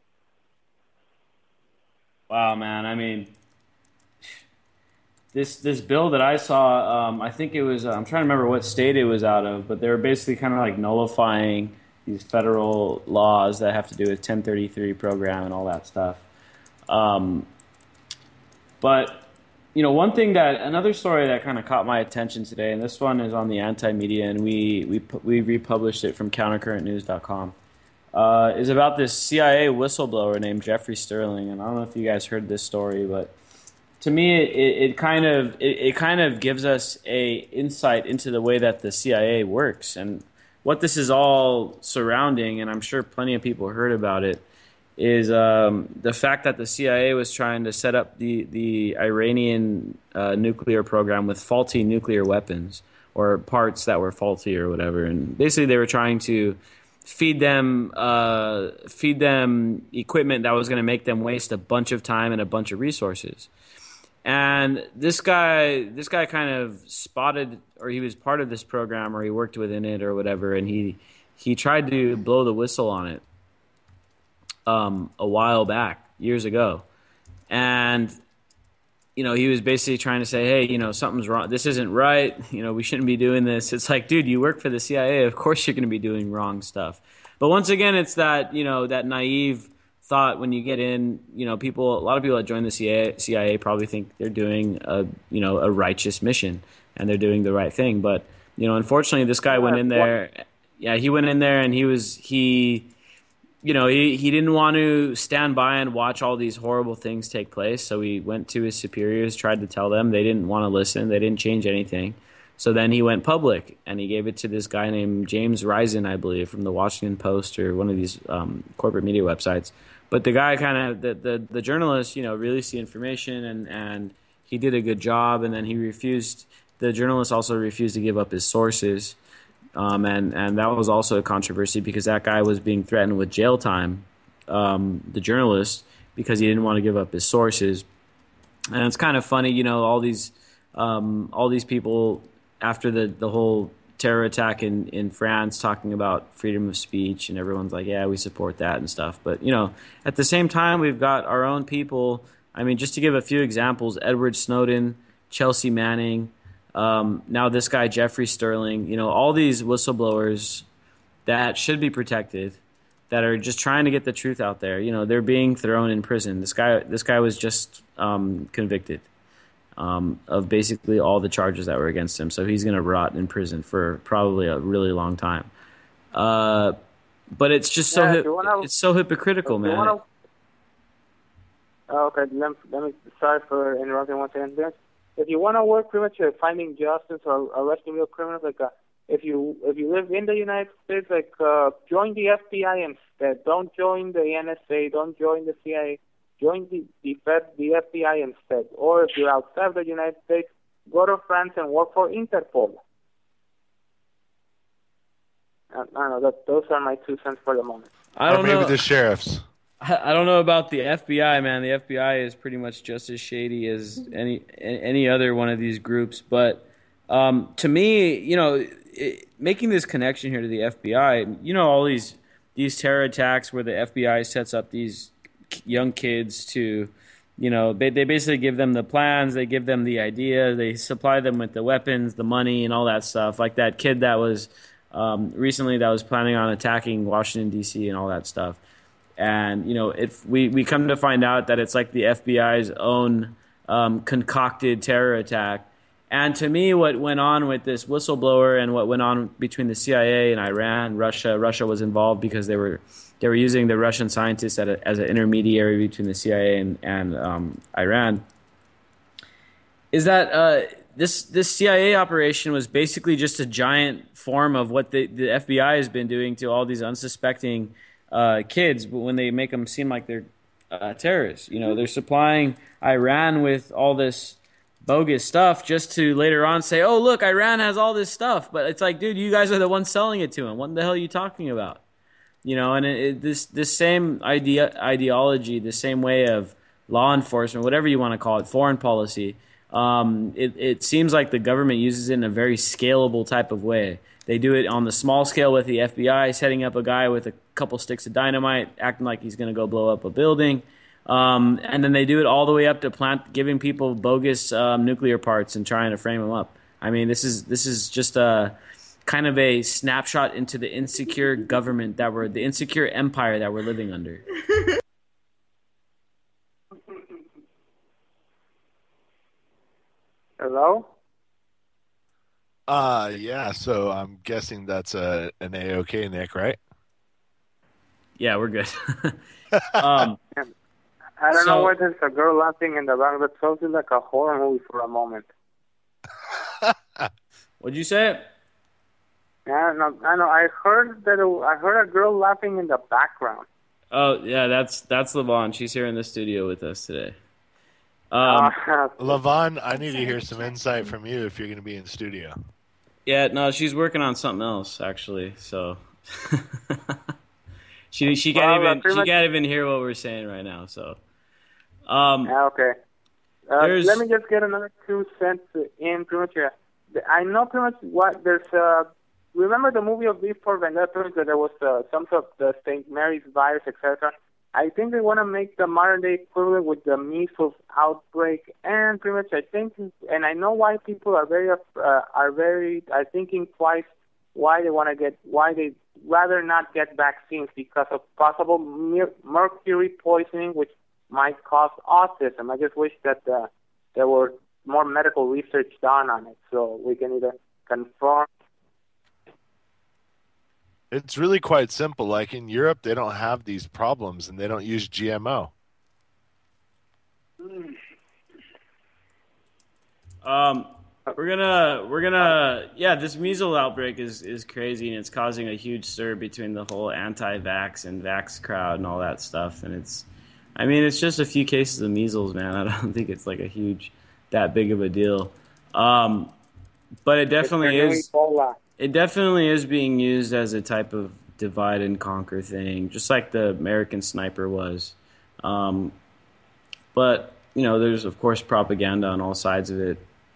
Wow, man. I mean, this bill that I saw, I think it was, I'm trying to remember what state it was out of, but they were basically kind of like nullifying these federal laws that have to do with 1033 program and all that stuff. But, you know, another story that kind of caught my attention today, and this one is on the Anti-Media, and we republished it from countercurrentnews.com, is about this CIA whistleblower named Jeffrey Sterling. And I don't know if you guys heard this story, but to me, it kind of gives us a insight into the way that the CIA works and what this is all surrounding, and I'm sure plenty of people heard about it, is the fact that the CIA was trying to set up the Iranian nuclear program with faulty nuclear weapons or parts that were faulty or whatever. And basically they were trying to feed them equipment that was going to make them waste a bunch of time and a bunch of resources. And this guy kind of spotted, or he was part of this program, or he worked within it, or whatever. And he tried to blow the whistle on it a while back, years ago. And you know, he was basically trying to say, hey, you know, something's wrong. This isn't right. You know, we shouldn't be doing this. It's like, dude, you work for the CIA. Of course, you're going to be doing wrong stuff. But once again, it's that, you know, that naive thought when you get in, you know, a lot of people that join the CIA probably think they're doing a righteous mission and they're doing the right thing. But, you know, unfortunately, this guy went in there. Yeah, he went in there and he didn't want to stand by and watch all these horrible things take place. So he went to his superiors, tried to tell them. They didn't want to listen. They didn't change anything. So then he went public, and he gave it to this guy named James Risen, I believe, from the Washington Post or one of these corporate media websites. But the guy kind of, the journalist, you know, released the information, and he did a good job. And then the journalist also refused to give up his sources. And that was also a controversy because that guy was being threatened with jail time, the journalist, because he didn't want to give up his sources. And it's kind of funny, you know, all these people after the whole terror attack in France talking about freedom of speech, and everyone's like, yeah, we support that and stuff. But, you know, at the same time, we've got our own people. I mean, just to give a few examples, Edward Snowden, Chelsea Manning, now this guy, Jeffrey Sterling, you know, all these whistleblowers that should be protected, that are just trying to get the truth out there. You know, they're being thrown in prison. This guy was just convicted of basically all the charges that were against him. So he's going to rot in prison for probably a really long time. But it's just it's so hypocritical, man. Okay, let me sorry for interrupting once again. If you want to work pretty much finding justice or arresting real criminals, like if you live in the United States, like join the FBI instead. Don't join the NSA. Don't join the CIA. Join the FBI instead. Or if you're outside the United States, go to France and work for Interpol. I don't know. Those are my 2 cents for the moment. Or maybe the sheriffs. I don't know about the FBI, man. The FBI is pretty much just as shady as any other one of these groups. But to me, you know, making this connection here to the FBI, you know, all these terror attacks where the FBI sets up these young kids to, you know, they basically give them the plans, they give them the idea, they supply them with the weapons, the money, and all that stuff. Like that kid that was recently that was planning on attacking Washington, D.C. and all that stuff. And, you know, if we come to find out that it's like the FBI's own concocted terror attack. And to me, what went on with this whistleblower and what went on between the CIA and Iran, Russia was involved because they were using the Russian scientists as an intermediary between the CIA and Iran, is that this CIA operation was basically just a giant form of what the FBI has been doing to all these unsuspecting kids when they make them seem like they're terrorists. You know, they're supplying Iran with all this bogus stuff just to later on say, oh, look, Iran has all this stuff. But it's like, dude, you guys are the ones selling it to them. What the hell are you talking about? You know, and this same ideology, the same way of law enforcement, whatever you want to call it, foreign policy, it seems like the government uses it in a very scalable type of way. They do it on the small scale with the FBI, setting up a guy with a couple sticks of dynamite, acting like he's going to go blow up a building. And then they do it all the way up to giving people bogus nuclear parts and trying to frame them up. I mean, this is just a kind of a snapshot into the insecure government the insecure empire that we're living under. Hello? Yeah, so I'm guessing that's an A-OK, Nick, right? Yeah, we're good. I don't know why there's a girl laughing in the back. That sounds like a horror movie for a moment. What'd you say? I know. I heard a girl laughing in the background. Oh, yeah, that's Lavon. She's here in the studio with us today. Lavon, I need to hear some insight from you if you're going to be in studio. Yeah, no, she's working on something else actually. So she can't even hear what we're saying right now. So okay. Let me just get another 2 cents in. Pretty much, I know pretty much what there's. Remember the movie of V for Vendetta? That there was some sort of the St. Mary's virus, etc. I think they want to make the modern day equivalent with the measles outbreak, and pretty much I think, and I know why people are thinking twice why they rather not get vaccines because of possible mercury poisoning, which might cause autism. I just wish that there were more medical research done on it so we can either confirm. It's really quite simple. Like in Europe, they don't have these problems and they don't use GMO. This measles outbreak is crazy, and it's causing a huge stir between the whole anti-vax and vax crowd and all that stuff. And it's just a few cases of measles, man. I don't think it's like that big of a deal. But it definitely is. It definitely is being used as a type of divide and conquer thing, just like the American Sniper was. But, you know, there's, of course, propaganda on all sides of it.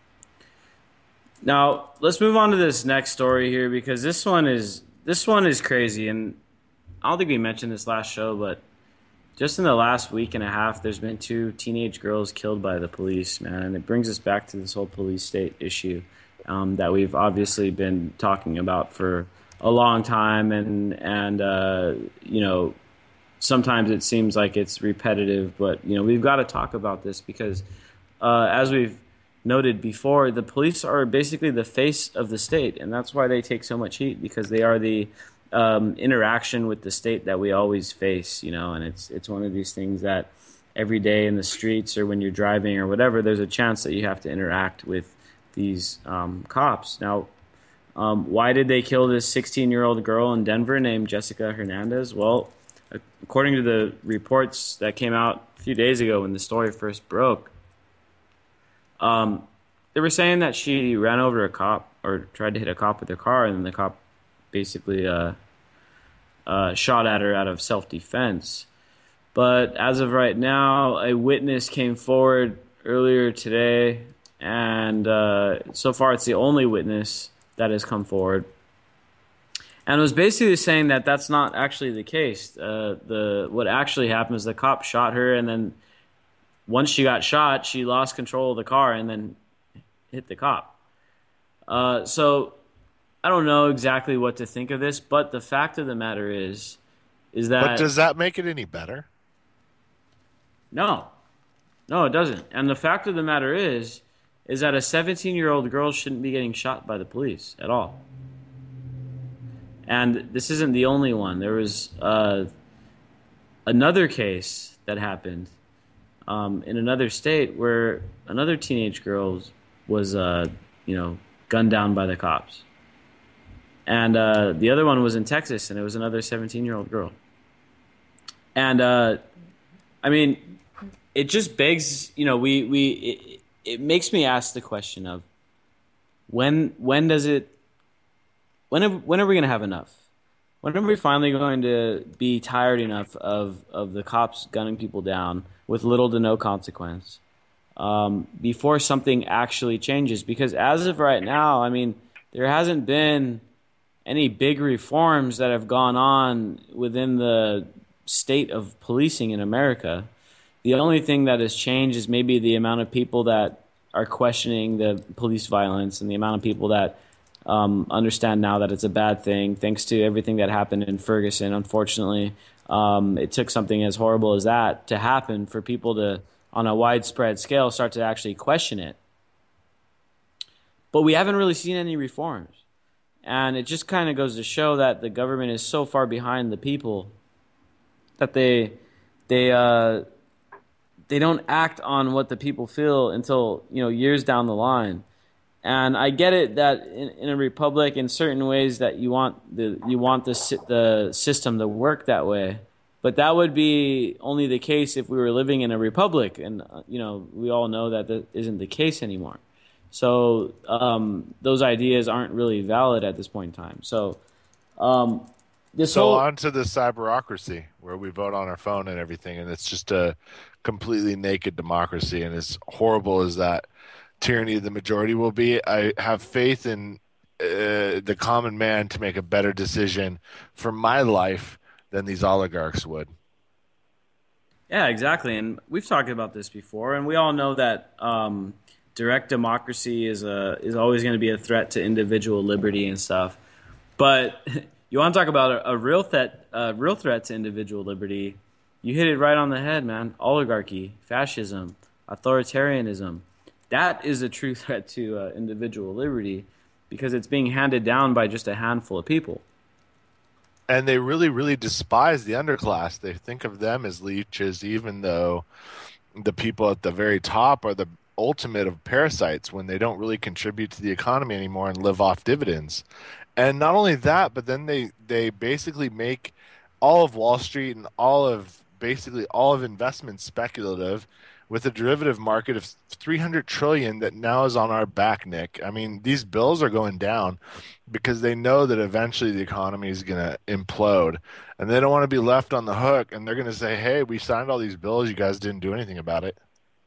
Now, let's move on to this next story here, because this one is crazy. And I don't think we mentioned this last show, but just in the last week and a half, there's been 2 teenage girls killed by the police, man. And it brings us back to this whole police state issue. That we've obviously been talking about for a long time, and you know, sometimes it seems like it's repetitive, but you know, we've got to talk about this because, as we've noted before, the police are basically the face of the state, and that's why they take so much heat, because they are the interaction with the state that we always face, you know, and it's one of these things that every day in the streets or when you're driving or whatever, there's a chance that you have to interact with these cops. Now, why did they kill this 16-year-old girl in Denver named Jessica Hernandez? Well, according to the reports that came out a few days ago when the story first broke, they were saying that she ran over a cop or tried to hit a cop with her car, and then the cop basically shot at her out of self-defense. But as of right now, a witness came forward earlier today, and so far it's the only witness that has come forward, and it was basically saying that that's not actually the case. What actually happened is the cop shot her, and then once she got shot, she lost control of the car and then hit the cop. So I don't know exactly what to think of this, but the fact of the matter is that... But does that make it any better? No, it doesn't. And the fact of the matter is that a 17-year-old girl shouldn't be getting shot by the police at all. And this isn't the only one. There was another case that happened in another state where another teenage girl was, gunned down by the cops. And the other one was in Texas, and it was another 17-year-old girl. And I mean, it just begs, it makes me ask the question of when are we going to have enough? When are we finally going to be tired enough of the cops gunning people down with little to no consequence before something actually changes? Because as of right now, I mean, there hasn't been any big reforms that have gone on within the state of policing in America. The only thing that has changed is maybe the amount of people that are questioning the police violence and the amount of people that understand now that it's a bad thing, thanks to everything that happened in Ferguson. Unfortunately, it took something as horrible as that to happen for people to, on a widespread scale, start to actually question it. But we haven't really seen any reforms. And it just kind of goes to show that the government is so far behind the people that they don't act on what the people feel until years down the line. And I get it that in a republic, in certain ways, that you want the system to work that way. But that would be only the case if we were living in a republic, and we all know that isn't the case anymore. So those ideas aren't really valid at this point in time. So on to the cyberocracy, where we vote on our phone and everything, and it's just a completely naked democracy. And as horrible as that tyranny of the majority will be, I have faith in the common man to make a better decision for my life than these oligarchs would. Yeah, exactly. And we've talked about this before, and we all know that direct democracy is always going to be a threat to individual liberty and stuff. But you want to talk about a real threat to individual liberty? You hit it right on the head, man. Oligarchy, fascism, authoritarianism. That is a true threat to individual liberty, because it's being handed down by just a handful of people. And they really, really despise the underclass. They think of them as leeches, even though the people at the very top are the ultimate of parasites when they don't really contribute to the economy anymore and live off dividends. And not only that, but then they basically make all of Wall Street and all of investments speculative, with a derivative market of $300 trillion that now is on our back, Nick. I mean, these bills are going down because they know that eventually the economy is going to implode, and they don't want to be left on the hook. And they're going to say, "Hey, we signed all these bills. You guys didn't do anything about it."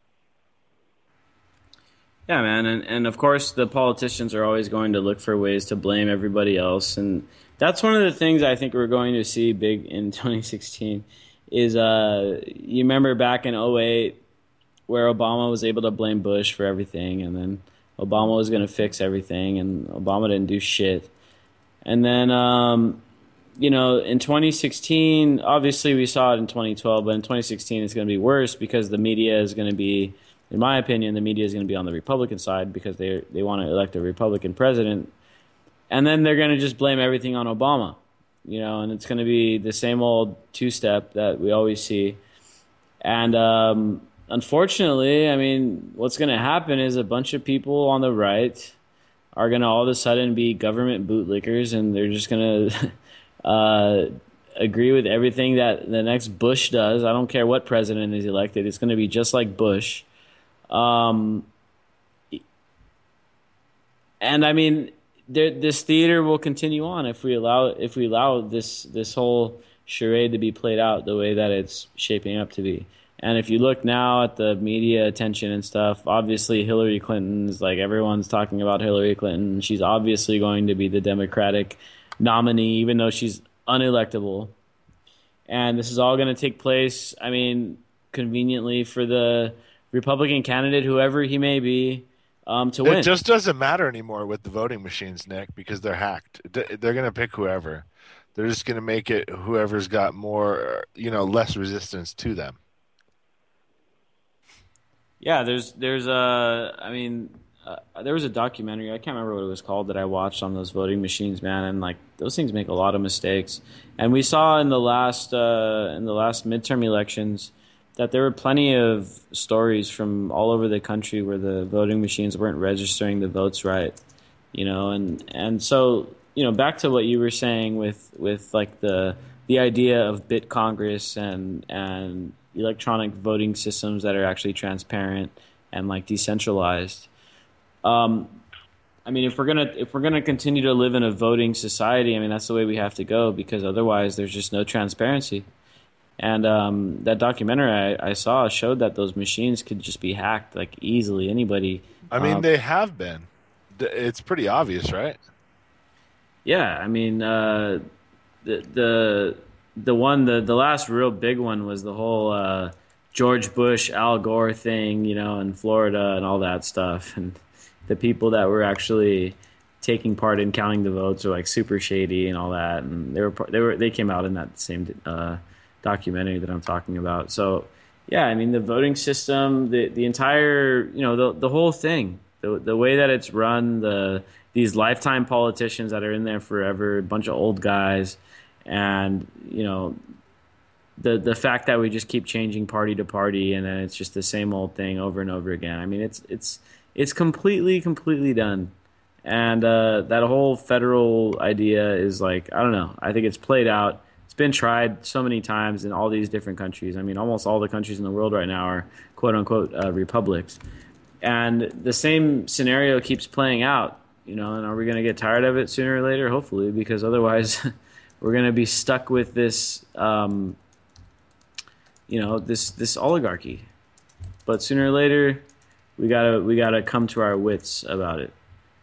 Yeah, man, and of course the politicians are always going to look for ways to blame everybody else, and that's one of the things I think we're going to see big in 2016. Is you remember back in 2008 where Obama was able to blame Bush for everything, and then Obama was going to fix everything, and Obama didn't do shit. And then, in 2016, obviously we saw it in 2012, but in 2016 it's going to be worse, because the media is going to be, in my opinion, the media is going to be on the Republican side, because they want to elect a Republican president. And then they're going to just blame everything on Obama, and it's going to be the same old two-step that we always see. And unfortunately, I mean, what's going to happen is a bunch of people on the right are going to all of a sudden be government bootlickers, and they're just going to agree with everything that the next Bush does. I don't care what president is elected. It's going to be just like Bush. And I mean, this theater will continue on if we allow this whole charade to be played out the way that it's shaping up to be. And if you look now at the media attention and stuff, obviously Hillary Clinton's, like, everyone's talking about Hillary Clinton. She's obviously going to be the Democratic nominee, even though she's unelectable. And this is all going to take place, I mean, conveniently for the Republican candidate, whoever he may be, to win. It just doesn't matter anymore with the voting machines, Nick, because they're hacked. They're going to pick whoever. They're just going to make it whoever's got more, less resistance to them. Yeah, there was a documentary, I can't remember what it was called, that I watched on those voting machines, man, and like those things make a lot of mistakes. And we saw in the last midterm elections that there were plenty of stories from all over the country where the voting machines weren't registering the votes right, and so back to what you were saying with like the idea of Bit Congress and electronic voting systems that are actually transparent and like decentralized. I mean, if we're gonna continue to live in a voting society, I mean, that's the way we have to go, because otherwise there's just no transparency. And that documentary I saw showed that those machines could just be hacked like easily. Anybody. I mean, they have been. It's pretty obvious, right? Yeah, I mean, the last real big one was the whole George Bush, Al Gore thing, you know, in Florida and all that stuff, and the people that were actually taking part in counting the votes are like super shady and all that, and they came out in that same documentary that I'm talking about. So yeah, I mean, the voting system, the entire, you know, the whole thing, the way that it's run, these lifetime politicians that are in there forever, a bunch of old guys, and you know, the fact that we just keep changing party to party, and then it's just the same old thing over and over again. I mean, it's completely done. And that whole federal idea is like, I don't know. I think it's played out. It's been tried so many times in all these different countries. I mean, almost all the countries in the world right now are quote-unquote republics. And the same scenario keeps playing out, you know, and are we going to get tired of it sooner or later? Hopefully, because otherwise we're going to be stuck with this, you know, this oligarchy. But sooner or later, we gotta come to our wits about it.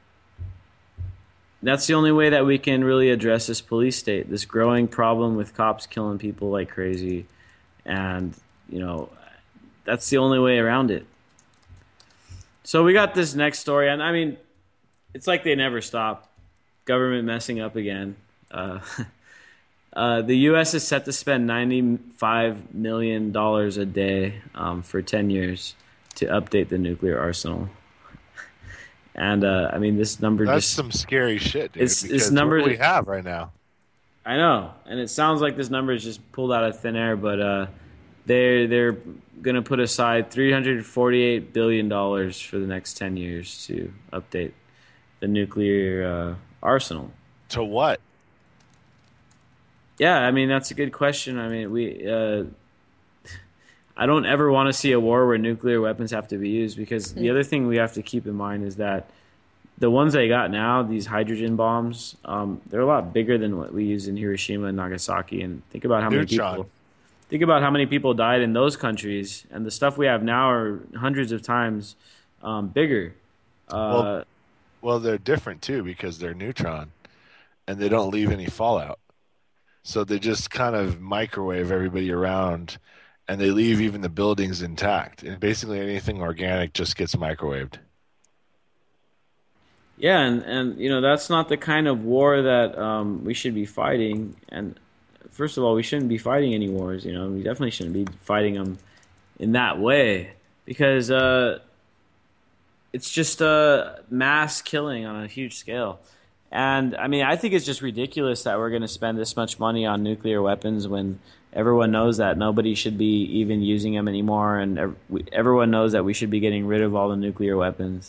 That's the only way that we can really address this police state, this growing problem with cops killing people like crazy, and you know, that's the only way around it. So we got this next story, and I mean, it's like they never stop. Government messing up again. The U.S. is set to spend $95 million a day for 10 years to update the nuclear arsenal. And I mean, this number that's some scary shit, dude. This number what we have right now. I know, and it sounds like this number is just pulled out of thin air, but they're going to put aside $348 billion for the next 10 years to update the nuclear arsenal. To what? Yeah, I mean, that's a good question. I mean, I don't ever want to see a war where nuclear weapons have to be used, because the other thing we have to keep in mind is that the ones they got now, these hydrogen bombs, they're a lot bigger than what we used in Hiroshima and Nagasaki. And think about how many people died in those countries, and the stuff we have now are hundreds of times bigger. Well, they're different too, because they're neutron, and they don't leave any fallout. So they just kind of microwave everybody around, and they leave even the buildings intact. And basically anything organic just gets microwaved. Yeah, and you know, that's not the kind of war that we should be fighting. And first of all, we shouldn't be fighting any wars. You know, we definitely shouldn't be fighting them in that way, because it's just mass killing on a huge scale. And I mean, I think it's just ridiculous that we're going to spend this much money on nuclear weapons when everyone knows that nobody should be even using them anymore, and everyone knows that we should be getting rid of all the nuclear weapons.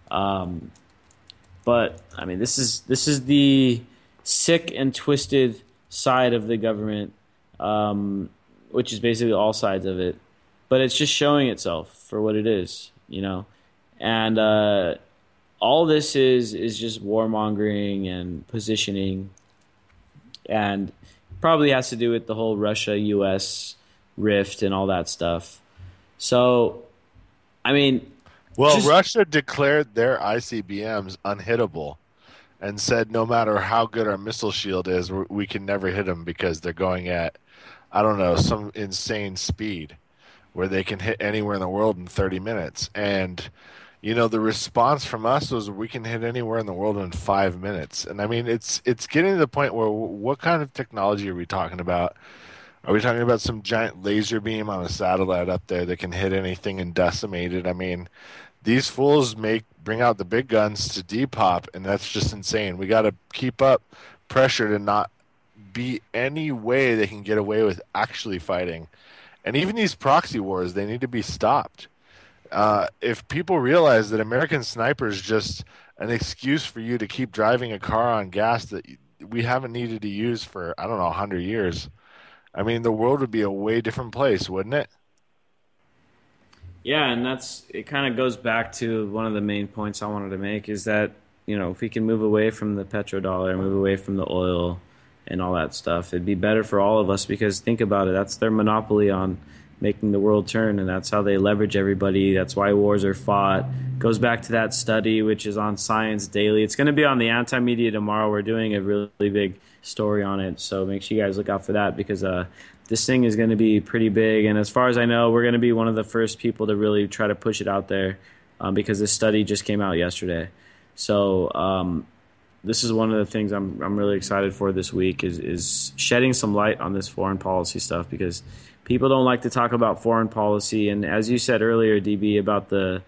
But I mean, this is the sick and twisted side of the government, which is basically all sides of it. But it's just showing itself for what it is, you know. And all this is just warmongering and positioning, and probably has to do with the whole Russia-U.S. rift and all that stuff. So, I mean... Well, Russia declared their ICBMs unhittable and said no matter how good our missile shield is, we can never hit them because they're going at, I don't know, some insane speed where they can hit anywhere in the world in 30 minutes. And, you know, the response from us was we can hit anywhere in the world in 5 minutes. And, I mean, it's getting to the point where what kind of technology are we talking about? Are we talking about some giant laser beam on a satellite up there that can hit anything and decimate it? I mean, these fools bring out the big guns to depop, and that's just insane. We got to keep up pressure to not be any way they can get away with actually fighting. And even these proxy wars, they need to be stopped. If people realize that American Sniper is just an excuse for you to keep driving a car on gas that we haven't needed to use for, I don't know, 100 years, I mean, the world would be a way different place, wouldn't it? Yeah, and it kind of goes back to one of the main points I wanted to make is that, if we can move away from the petrodollar, move away from the oil and all that stuff, it'd be better for all of us because think about it, that's their monopoly on making the world turn, and that's how they leverage everybody. That's why wars are fought. Goes back to that study, which is on Science Daily. It's going to be on the Anti-Media tomorrow. We're doing a really big story on it, so make sure you guys look out for that because this thing is going to be pretty big. And as far as I know, we're going to be one of the first people to really try to push it out there because this study just came out yesterday. So this is one of the things I'm really excited for this week is shedding some light on this foreign policy stuff because people don't like to talk about foreign policy. And as you said earlier, DB, about the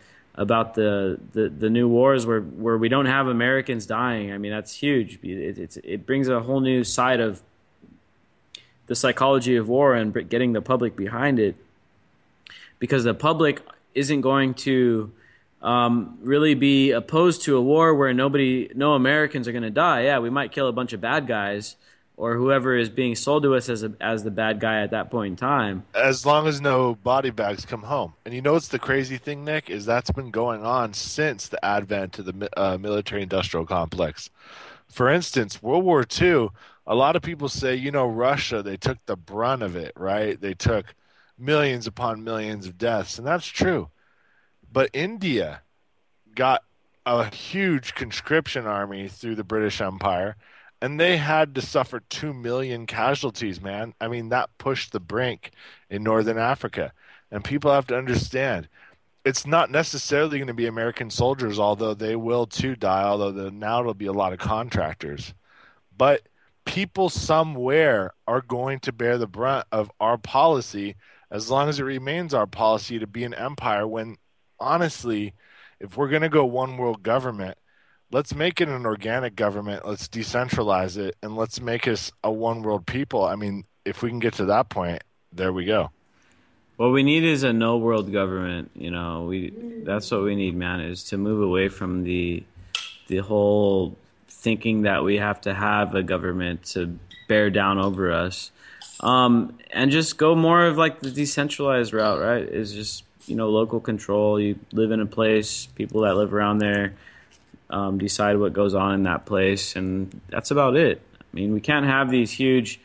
new wars where we don't have Americans dying, I mean, that's huge. It brings a whole new side of the psychology of war and getting the public behind it, because the public isn't going to really be opposed to a war where no Americans are going to die. Yeah, we might kill a bunch of bad guys or whoever is being sold to us as the bad guy at that point in time. As long as no body bags come home. And what's the crazy thing, Nick, is that's been going on since the advent of the military-industrial complex. For instance, World War II, a lot of people say, Russia, they took the brunt of it, right? They took millions upon millions of deaths, and that's true. But India got a huge conscription army through the British Empire, and they had to suffer 2 million casualties, man. I mean, that pushed the brink in Northern Africa. And people have to understand, it's not necessarily going to be American soldiers, although they will too die, although now it'll be a lot of contractors. But people somewhere are going to bear the brunt of our policy as long as it remains our policy to be an empire when, honestly, if we're going to go one world government, let's make it an organic government, let's decentralize it, and let's make us a one world people. I mean, if we can get to that point, there we go. What we need is a no world government. That's what we need, man, is to move away from the whole thinking that we have to have a government to bear down over us, and just go more of like the decentralized route, right? Is just, local control. You live in a place, people that live around there decide what goes on in that place, and that's about it. I mean, we can't have these huge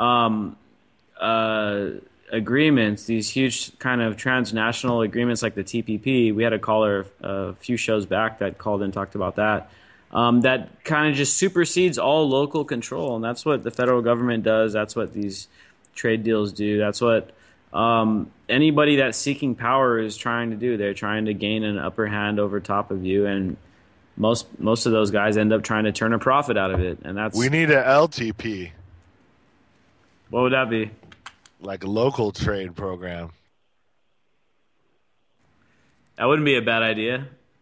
agreements, these huge kind of transnational agreements like the TPP. We had a caller a few shows back that called and talked about that. That kind of just supersedes all local control, and that's what the federal government does. That's what these trade deals do. That's what anybody that's seeking power is trying to do. They're trying to gain an upper hand over top of you, and most of those guys end up trying to turn a profit out of it. And that's, we need a LTP. What would that be? Like a local trade program. That wouldn't be a bad idea.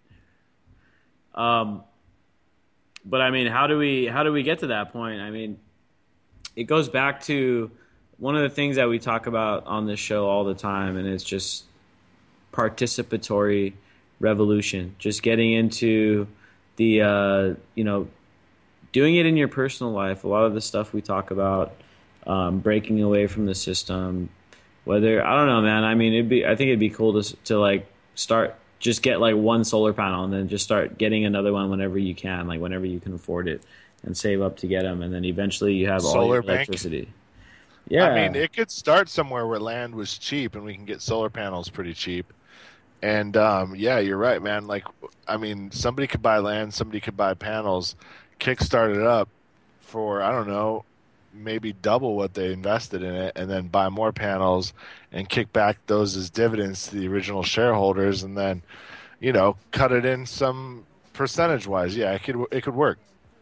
But I mean, how do we get to that point? I mean, it goes back to one of the things that we talk about on this show all the time, and it's just participatory revolution. Just getting into the doing it in your personal life. A lot of the stuff we talk about, breaking away from the system. Whether, I don't know, man. I mean, I think it'd be cool to like start. Just get like one solar panel and then just start getting another one whenever you can, like whenever you can afford it, and save up to get them. And then eventually you have all your electricity. Yeah. I mean, it could start somewhere where land was cheap and we can get solar panels pretty cheap. And yeah, you're right, man. Like, I mean, somebody could buy land, somebody could buy panels, kickstart it up for, I don't know, maybe double what they invested in it, and then buy more panels and kick back those as dividends to the original shareholders, and then, cut it in some percentage wise. Yeah, it could work.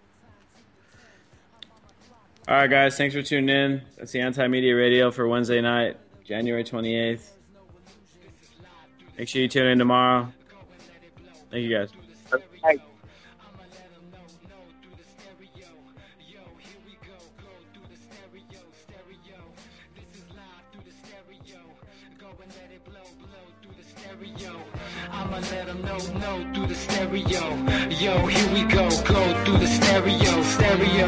All right, guys, thanks for tuning in. That's the Anti-Media Radio for Wednesday night, January 28th. Make sure you tune in tomorrow. Thank you, guys. Hey. I'ma let them know through the stereo. Yo, here we go through the stereo.